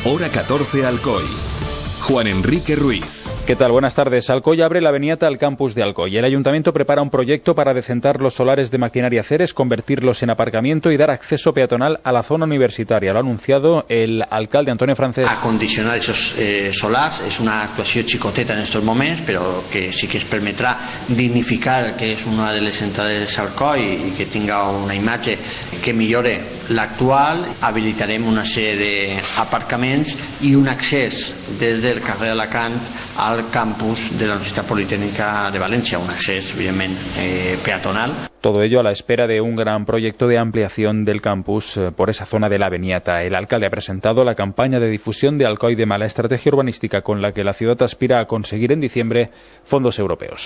Hora 14 Alcoy. Juan Enrique Ruiz. ¿Qué tal? Buenas tardes. Alcoy abre la Beniata al campus de Alcoy. El ayuntamiento prepara un proyecto para decentar los solares de Maquinaria Ceres, convertirlos en aparcamiento y dar acceso peatonal a la zona universitaria. Lo ha anunciado el alcalde Antonio Francés. Acondicionar esos solars és una actuació xicoteta en estos moments, però que sí que es permetrà dignificar el que és una de les entrades d'Alcoy i que tinga una imatge que millore l'actual. Habilitarem una sèrie d'aparcaments i un accés des del carrer Alacant al campus de la Universitat Politécnica de Valencia, un accés, evidentment, peatonal. Todo ello a la espera de un gran proyecto de ampliación del campus por esa zona de la Beniata. El alcalde ha presentado la campaña de difusión de Alcoy de la estrategia urbanística con la que la ciudad aspira a conseguir en diciembre fondos europeos.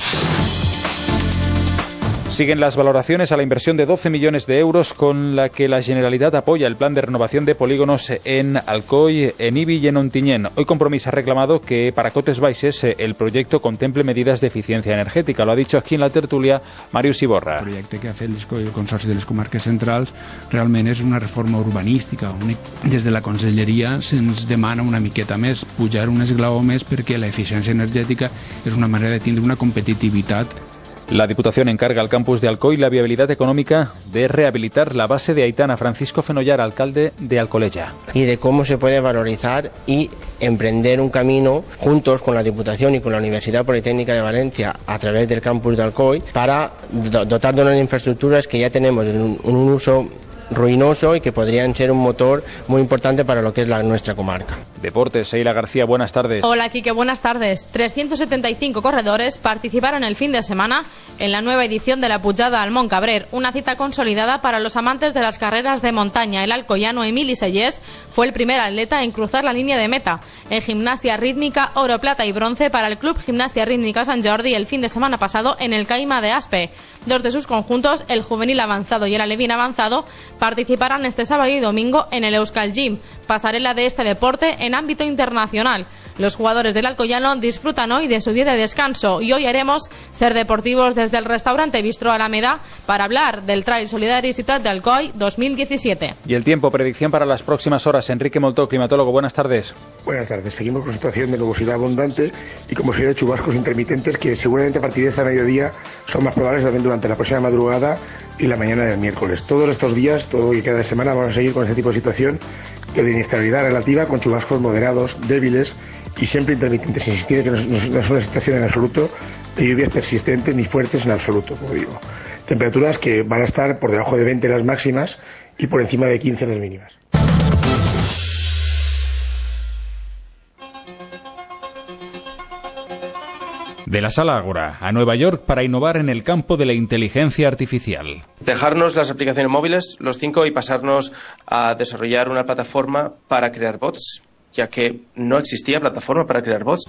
Siguen las valoraciones a la inversión de 12 millones de euros con la que la Generalitat apoya el plan de renovación de polígonos en Alcoy, en Ibi y en Ontinyent. Hoy Compromís ha reclamado que para Cotes Baixes el proyecto contemple medidas de eficiencia energètica. Lo ha dicho aquí en la tertúlia Màrius Iborra. El projecte que ha fet el Consorci de les Comarques Centrals realment és una reforma urbanística. Des de la Conselleria se'ns demana una miqueta més, pujar un esglaó més perquè la eficiència energètica és una manera de tindre una competitivitat. La Diputación encarga al campus de Alcoy la viabilidad económica de rehabilitar la base de Aitana. Francisco Fenollar, alcalde de Alcoleja. Y de cómo se puede valorizar y emprender un camino juntos con la Diputación y con la Universidad Politécnica de Valencia a través del campus de Alcoy para dotar de unas infraestructuras que ya tenemos en un uso ruinoso y que podrían ser un motor muy importante para lo que es nuestra comarca. Deportes, Seila García, buenas tardes. Hola, Quique, buenas tardes. 375 corredores participaron el fin de semana en la nueva edición de la Pujada al Mont Cabrer, una cita consolidada para los amantes de las carreras de montaña. El alcoyano Emili Sellés fue el primer atleta en cruzar la línea de meta. En gimnasia rítmica, oro, plata y bronce para el Club Gimnasia Rítmica Sant Jordi el fin de semana pasado en el Caima de Aspe. Dos de sus conjuntos, el juvenil avanzado y el alevín avanzado, participarán este sábado y domingo en el Euskal Gym, pasarela de este deporte en ámbito internacional. Los jugadores del Alcoyano disfrutan hoy de su día de descanso y hoy haremos Ser Deportivos desde el restaurante Bistro Alameda para hablar del Trail Solidaricitat de Alcoy 2017. Y el tiempo, predicción para las próximas horas. Enrique Moltó, climatólogo, buenas tardes. Buenas tardes. Seguimos con situación de nubosidad abundante y como serie de chubascos intermitentes que seguramente a partir de este mediodía son más probables también durante la próxima madrugada y la mañana del miércoles. Todos estos días, todo y cada semana vamos a seguir con este tipo de situación de inestabilidad relativa con chubascos moderados, débiles y siempre intermitentes. Insistir que no es una situación en absoluto de lluvias persistentes ni fuertes en absoluto, como digo. Temperaturas que van a estar por debajo de 20 las máximas y por encima de 15 las mínimas. De la Sala Ágora a Nueva York para innovar en el campo de la inteligencia artificial. Dejarnos las aplicaciones móviles, los 5, y pasarnos a desarrollar una plataforma para crear bots, ya que no existía plataforma para crear bots.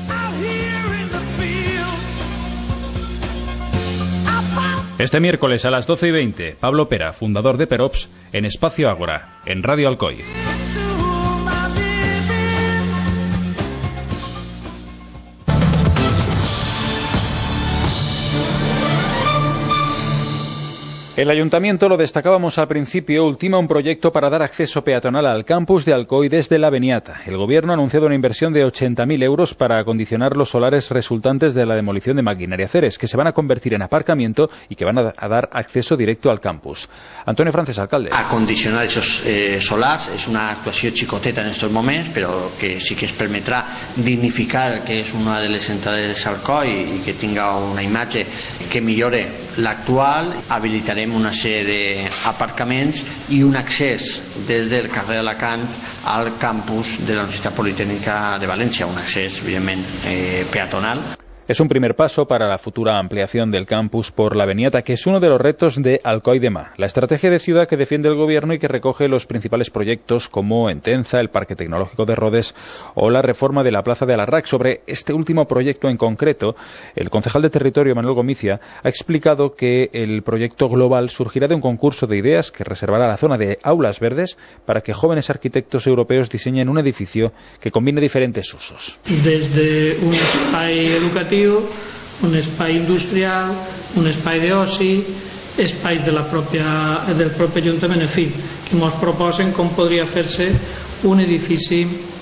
Este miércoles a las 12:20, Pablo Pera, fundador de Perops, en Espacio Ágora, en Radio Alcoy. El ayuntamiento, lo destacábamos al principio, ultima un proyecto para dar acceso peatonal al campus de Alcoy desde la Beniata. El gobierno ha anunciado una inversión de 80.000 euros para acondicionar los solares resultantes de la demolición de Maquinaria Ceres, que se van a convertir en aparcamiento y que van a dar acceso directo al campus. Antonio Francés, alcalde. Acondicionar esos solars és una actuació xicoteta en estos moments, però que sí que es permetrà dignificar el que és una de les entrades d'Alcoy i que tinga una imatge que millore l'actual. Habilitarem una sèrie d'aparcaments i un accés des del carrer Alacant al campus de la Universitat Politécnica de Valencia, un accés, evidentment, peatonal. Es un primer paso para la futura ampliación del campus por la Beniata, que es uno de los retos de Alcoy de Ma, la estrategia de ciudad que defiende el gobierno y que recoge los principales proyectos como Entenza, el Parque Tecnológico de Rodes o la reforma de la Plaza de Alarrach. Sobre este último proyecto en concreto, el concejal de Territorio, Manuel Gomicia, ha explicado que el proyecto global surgirá de un concurso de ideas que reservará la zona de aulas verdes para que jóvenes arquitectos europeos diseñen un edificio que combine diferentes usos. Desde un espai educatiu, un espai industrial, un espai d'oci, espais del propi Ajuntament, en fi, que ens proposen com podria fer-se un edifici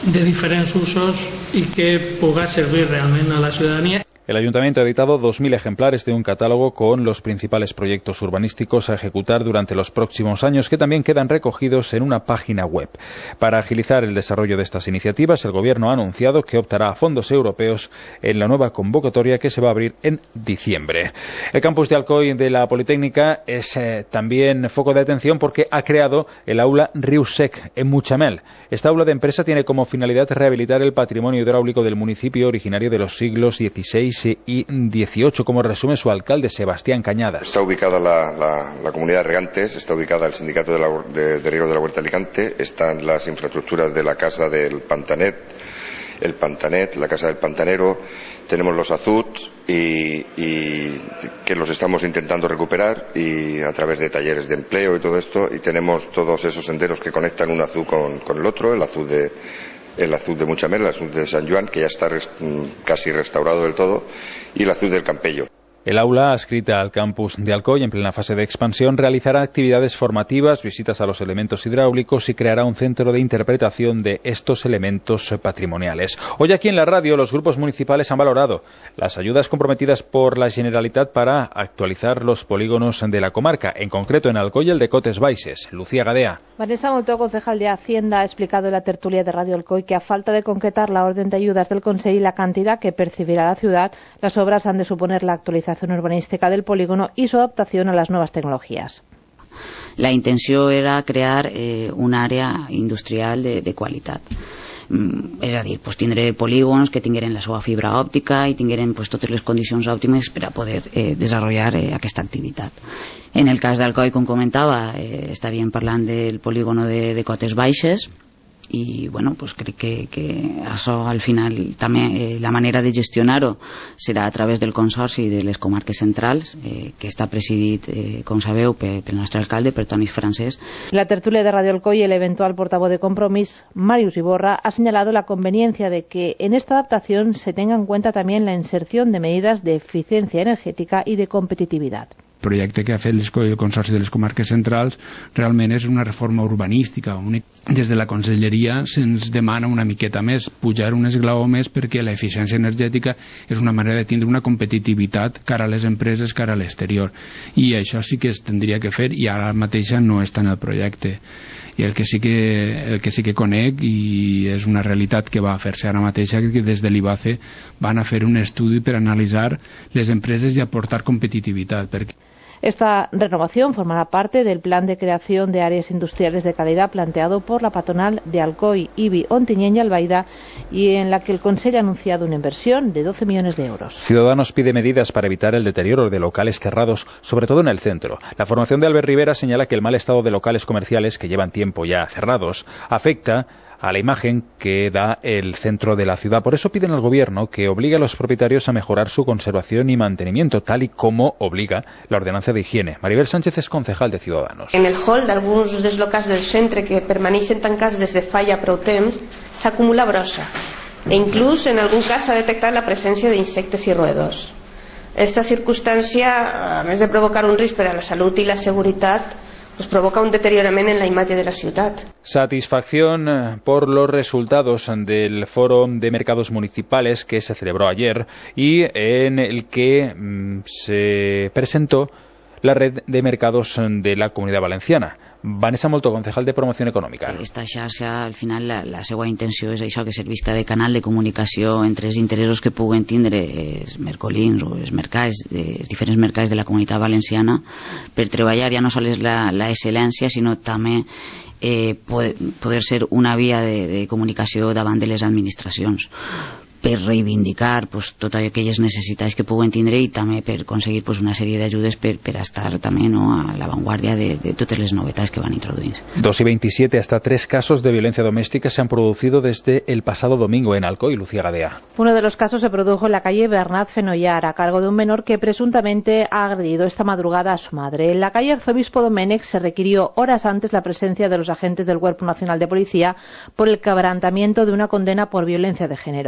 de diferents usos i que pugui servir realment a la ciutadania. El Ayuntamiento ha editado 2.000 ejemplares de un catálogo con los principales proyectos urbanísticos a ejecutar durante los próximos años, que también quedan recogidos en una página web. Para agilizar el desarrollo de estas iniciativas, el Gobierno ha anunciado que optará a fondos europeos en la nueva convocatoria que se va a abrir en diciembre. El campus de Alcoi de la Politécnica es también foco de atención porque ha creado el aula Riusec en Mutxamel. Esta aula de empresa tiene como finalidad rehabilitar el patrimonio hidráulico del municipio originario de los siglos XVI y XVIII, como resume su alcalde Sebastián Cañadas. Está ubicada la comunidad de regantes, está ubicada el sindicato de riego de la Huerta de Alicante, están las infraestructuras de la casa del Pantanet, el Pantanet, la casa del pantanero, tenemos los azuts y que los estamos intentando recuperar y a través de talleres de empleo y todo esto, y tenemos todos esos senderos que conectan un azud con el otro, el azud de Mutxamel, el azud de San Joan, que ya está casi restaurado del todo, y el azud del Campello. El aula, adscrita al campus de Alcoi en plena fase de expansión, realizará actividades formativas, visitas a los elementos hidráulicos y creará un centro de interpretación de estos elementos patrimoniales. Hoy aquí en la radio los grupos municipales han valorado las ayudas comprometidas por la Generalitat para actualizar los polígonos de la comarca, en concreto en Alcoi el de Cotes Baixes. Lucía Gadea. Vanessa Moltó, concejal de Hacienda, ha explicado en la tertulia de Radio Alcoi que a falta de concretar la orden de ayudas del Consell y la cantidad que percibirá la ciudad, las obras han de suponer la actualización urbanística del polígono y su adaptación a las nuevas tecnologías. La intenció era crear una àrea industrial de qualitat. És a dir, tindré polígons que tingueren la seva fibra òptica i tingueren totes les condicions òptimes per a poder desenvolupar aquesta activitat. En el cas d'Alcoi, com comentava, estaríem parlant del polígono de Cotes Baixes, i crec que això al final també la manera de gestionar-ho serà a través del Consorci de les Comarques Centrals, que està presidit, com sabeu, pel nostre alcalde, per Toni Francés. La tertulia de Radio Alcoi, el eventual portavoz de Compromís, Màrius Iborra, ha señalado la conveniencia de que en esta adaptación se tenga en cuenta también la inserción de medidas de eficiencia energética y de competitividad. El projecte que ha fet el Consorci de les Comarques Centrals realment és una reforma urbanística. Des de la Conselleria se'ns demana una miqueta més, pujar un esglaó més, perquè l'eficiència energètica és una manera de tindre una competitivitat cara a les empreses, cara a l'exterior. I això sí que es tindria que fer i ara mateixa no està en el projecte. I el que sí que conec, i és una realitat que va fer-se ara mateixa, que des de l'IBACE van a fer un estudi per analitzar les empreses i aportar competitivitat. Esta renovación formará parte del plan de creación de áreas industriales de calidad planteado por la patronal de Alcoi, IBI, Ontinyent y Albaida, y en la que el Consell ha anunciado una inversión de 12 millones de euros. Ciudadanos pide medidas para evitar el deterioro de locales cerrados, sobre todo en el centro. La formación de Albert Rivera señala que el mal estado de locales comerciales que llevan tiempo ya cerrados afecta a la imagen que da el centro de la ciudad. Por eso piden al Gobierno que obligue a los propietarios a mejorar su conservación y mantenimiento, tal y como obliga la ordenanza de higiene. Maribel Sánchez és concejal de Ciudadanos. En el hall d'alguns dels locals del centre que permaneixen tancats des de fa ja prou temps s'acumula brossa e inclús en algun cas s'ha detectat la presència d'insectes i roedors. Esta circumstància, a més de provocar un risc per a la salut i la seguretat, provoca un deteriorament en la imatge de la ciutat. Satisfacción por los resultados del Foro de Mercados Municipales que se celebró ayer y en el que se presentó la red de mercados de la Comunitat Valenciana. Vanessa Moltó, concejal de Promoción Econòmica. Esta xarxa, al final, la seva intenció és això, que servisca de canal de comunicació entre els interessos que puguen tindre els mercolins o els mercats, els diferents mercats de la Comunitat Valenciana per treballar ja no sols la excel·lència, sinó també poder ser una via de comunicació davant de les administracions, per reivindicar totes aquelles necessitats que puguen tindre i també per aconseguir una sèrie d'ajudes per estar també a l'avantguardia de totes les novetats que van introduint. 2 y 27, hasta 3 casos de violencia doméstica se han producido desde el pasado domingo en Alcoi. Lucía Gadea. Uno de los casos se produjo en la calle Bernat Fenollar, a cargo de un menor que presuntamente ha agredido esta madrugada a su madre. En la calle Arzobispo Domènech se requirió horas antes la presencia de los agentes del Cuerpo Nacional de Policía por el quebrantamiento de una condena por violencia de género.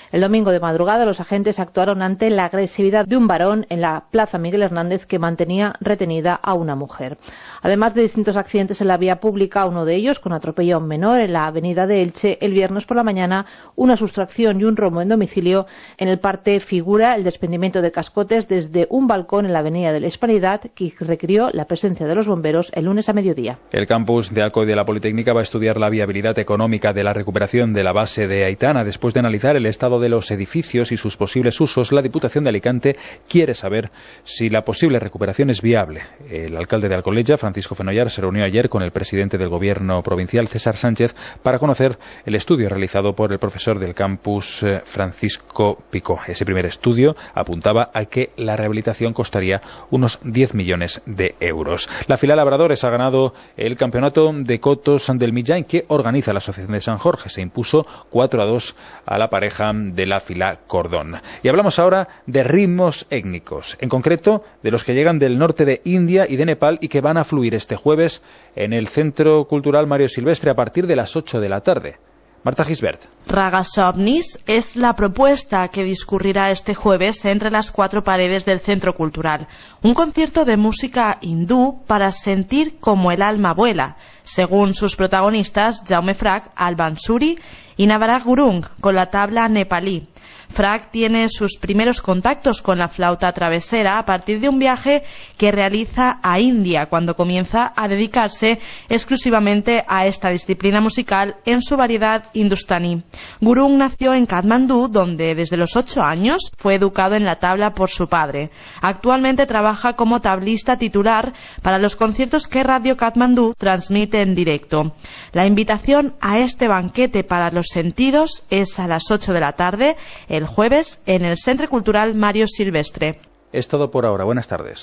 El domingo de madrugada los agentes actuaron ante la agresividad de un varón en la Plaza Miguel Hernández que mantenía retenida a una mujer. Además de distintos accidentes en la vía pública, uno de ellos con atropello a un menor en la avenida de Elche el viernes por la mañana, una sustracción y un robo en domicilio. En el parte figura el desprendimiento de cascotes desde un balcón en la avenida de la Hispanidad que requirió la presencia de los bomberos el lunes a mediodía. El campus de Alcoy de la Politécnica va a estudiar la viabilidad económica de la recuperación de la base de Aitana. Después de analizar el estado de los edificios y sus posibles usos, la Diputación de Alicante quiere saber si la posible recuperación es viable. El alcalde de Alcoleja, Francisco Fenollar, se reunió ayer con el presidente del Gobierno provincial, César Sánchez, para conocer el estudio realizado por el profesor del campus, Francisco Picó. Ese primer estudio apuntaba a que la rehabilitación costaría unos 10 millones de euros. La filial Labradores ha ganado el campeonato de cotos del Millán que organiza la Asociación de San Jorge. Se impuso 4-2 a la pareja de la fila Cordón. Y hablamos ahora de ritmos étnicos, en concreto de los que llegan del norte de India y de Nepal y que van a fluir este jueves en el Centro Cultural Mario Silvestre a partir de las 8 de la tarde. Marta Gisbert. Ragasovnis es la propuesta que discurrirá este jueves entre las 4 paredes del Centro Cultural. Un concierto de música hindú para sentir como el alma vuela, según sus protagonistas Jaume Frag al bansuri y Navarag Gurung con la tabla nepalí. Frag tiene sus primeros contactos con la flauta travesera a partir de un viaje que realiza a India cuando comienza a dedicarse exclusivamente a esta disciplina musical en su variedad hindustani. Gurung nació en Katmandú, donde desde los 8 años fue educado en la tabla por su padre. Actualmente trabaja como tablista titular para los conciertos que Radio Katmandú transmite en directo. La invitación a este banquete para los sentidos es a las 8 de la tarde el jueves en el Centre Cultural Mario Silvestre. Es todo por ahora. Buenas tardes.